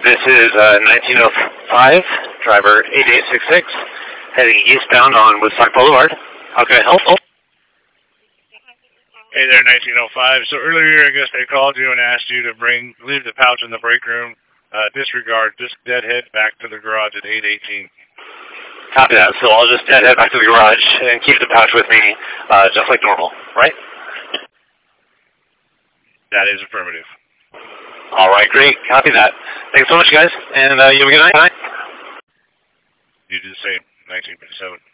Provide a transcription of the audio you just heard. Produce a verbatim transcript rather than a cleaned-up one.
This is uh, nineteen oh five, driver eight eight six six, heading eastbound on Woodstock Boulevard. How can I help? Oh. Hey there, nineteen oh five. So earlier, I guess they called you and asked you to bring, leave the pouch in the break room, uh, disregard, just deadhead back to the garage at eight eighteen. Copy that. So I'll just head back to the garage and keep the pouch with me, uh, just like normal, right? That is affirmative. All right, great. Copy that. Thanks so much, guys, and uh, you have a good night. You do the same. nineteen fifty-seven.